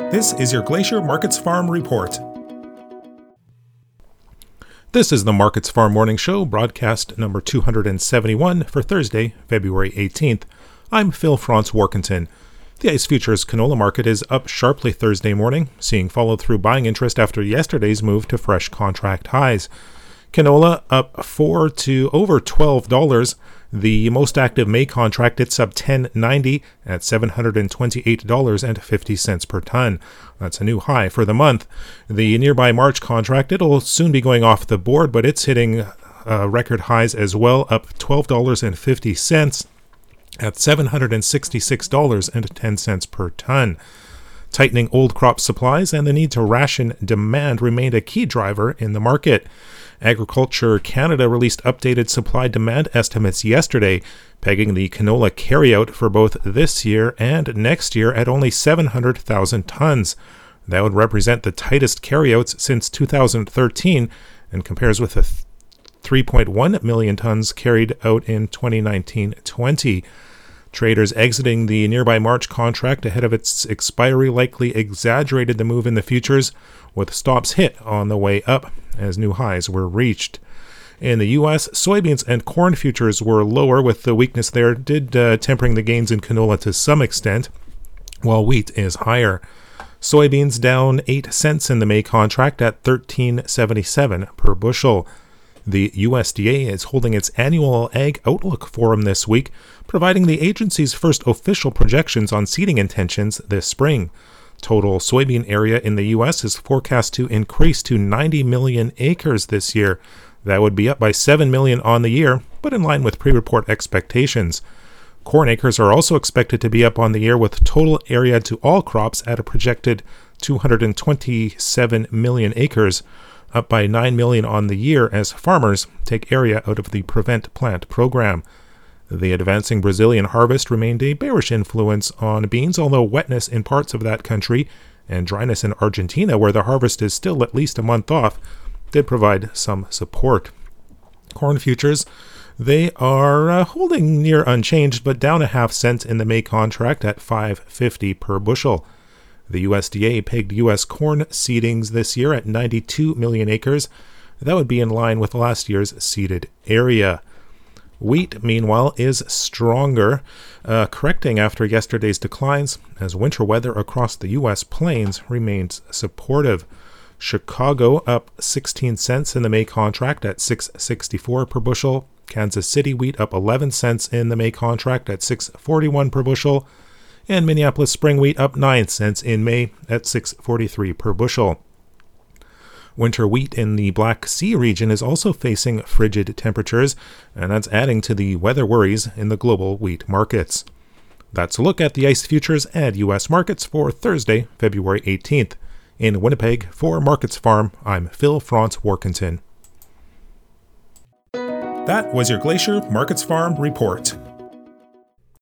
This is your Glacier Markets Farm Report. This is the Markets Farm Morning Show, broadcast number 271 for Thursday, February 18th. I'm Phil Franz Warkentin. The ICE Futures canola market is up sharply Thursday morning, seeing followed-through buying interest after yesterday's move to fresh contract highs. Canola up $4 to over $12. The most active May contract, it's up $10.90 at $728.50 per ton. That's a new high for the month. The nearby March contract, it'll soon be going off the board, but it's hitting record highs as well, up $12.50 at $766.10 per ton. Tightening old crop supplies and the need to ration demand remained a key driver in the market. Agriculture Canada released updated supply-demand estimates yesterday, pegging the canola carryout for both this year and next year at only 700,000 tons. That would represent the tightest carryouts since 2013 and compares with the 3.1 million tons carried out in 2019-20. Traders exiting the nearby March contract ahead of its expiry likely exaggerated the move in the futures, with stops hit on the way up as new highs were reached. In the U.S., soybeans and corn futures were lower, with the weakness there tempering the gains in canola to some extent, while wheat is higher. Soybeans down 8 cents in the May contract at $13.77 per bushel. The USDA is holding its annual Ag Outlook Forum this week, providing the agency's first official projections on seeding intentions this spring. Total soybean area in the U.S. is forecast to increase to 90 million acres this year. That would be up by 7 million on the year, but in line with pre-report expectations. Corn acres are also expected to be up on the year, with total area to all crops at a projected 227 million acres, up by 9 million on the year as farmers take area out of the Prevent Plant program. The advancing Brazilian harvest remained a bearish influence on beans, although wetness in parts of that country and dryness in Argentina, where the harvest is still at least a month off, did provide some support. Corn futures, they are holding near unchanged, but down a half cent in the May contract at $5.50 per bushel. The USDA pegged U.S. corn seedings this year at 92 million acres. That would be in line with last year's seeded area. Wheat, meanwhile, is stronger, correcting after yesterday's declines as winter weather across the U.S. plains remains supportive. Chicago up 16 cents in the May contract at $6.64 per bushel. Kansas City wheat up 11 cents in the May contract at $6.41 per bushel. And Minneapolis spring wheat up 9 cents in May at $6.43 per bushel. Winter wheat in the Black Sea region is also facing frigid temperatures, and that's adding to the weather worries in the global wheat markets. That's a look at the ICE Futures and U.S. markets for Thursday, February 18th. In Winnipeg, for Markets Farm, I'm Phil Franz Warkentin. That was your Glacier Markets Farm Report.